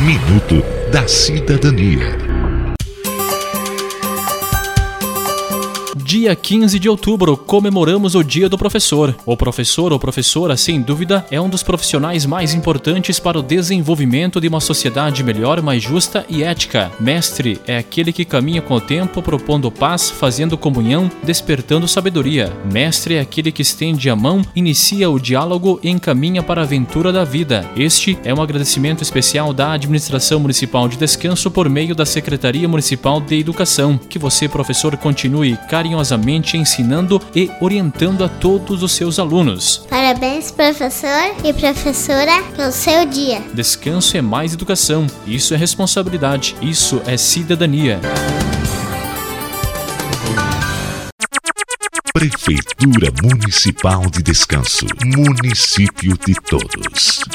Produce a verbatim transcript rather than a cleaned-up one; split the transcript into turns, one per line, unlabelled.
Minuto da Cidadania.
Dia quinze de outubro, comemoramos o Dia do Professor. O professor ou professora, sem dúvida, é um dos profissionais mais importantes para o desenvolvimento de uma sociedade melhor, mais justa e ética. Mestre é aquele que caminha com o tempo, propondo paz, fazendo comunhão, despertando sabedoria. Mestre é aquele que estende a mão, inicia o diálogo e encaminha para a aventura da vida. Este é um agradecimento especial da Administração Municipal de Descanso por meio da Secretaria Municipal de Educação. Que você, professor, continue carinhosamente ensinando e orientando a todos os seus alunos.
Parabéns, professor e professora, pelo seu dia.
Descanso é mais educação. Isso é responsabilidade. Isso é cidadania.
Prefeitura Municipal de Descanso. Município de todos.